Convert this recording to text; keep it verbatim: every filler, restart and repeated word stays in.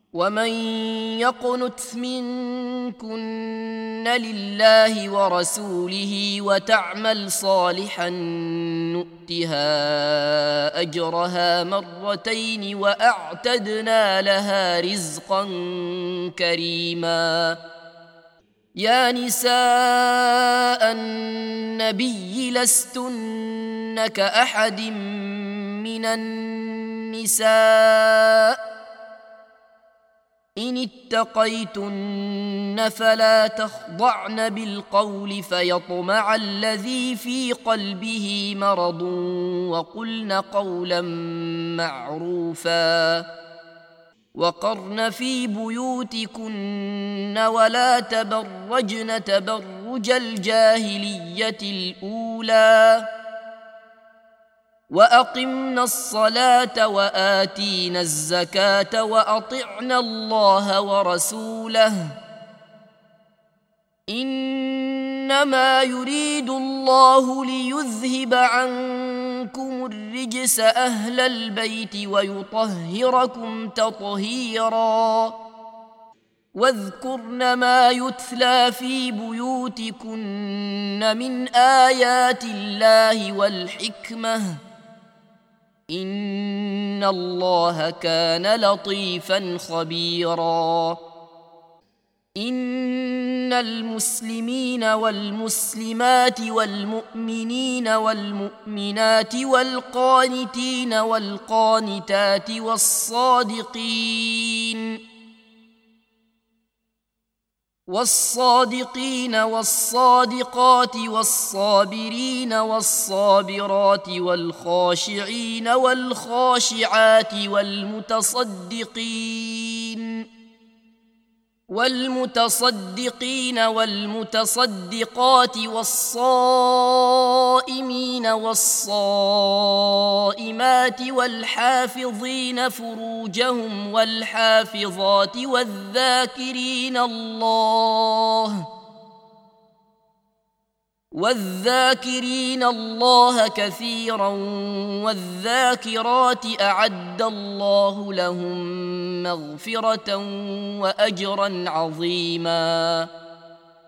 ومن يقنت منكن لله ورسوله وتعمل صالحا نؤتها أجرها مرتين وأعتدنا لها رزقا كريما. يا نساء النبي لستن كأحد من النساء إن اتقيتن فلا تخضعن بالقول فيطمع الذي في قلبه مرض وقلن قولا معروفا. وقرن في بيوتكن ولا تبرجن تبرج الجاهلية الأولى وأقمنا الصلاة وآتينا الزكاة وأطعنا الله ورسوله إنما يريد الله ليذهب عنكم الرجس أهل البيت ويطهركم تطهيرا. واذكرن ما يتلى في بيوتكن من آيات الله والحكمة إن الله كان لطيفا خبيرا. إن المسلمين والمسلمات والمؤمنين والمؤمنات والقانتين والقانتات والصادقين والصادقين والصادقات والصابرين والصابرات والخاشعين والخاشعات والمتصدقين والمتصدقين والمتصدقات والصائمين والصائمات والحافظين فروجهم والحافظات والذاكرين الله والذاكرين الله كثيرا والذاكرات أعد الله لهم مغفرة وأجرا عظيما.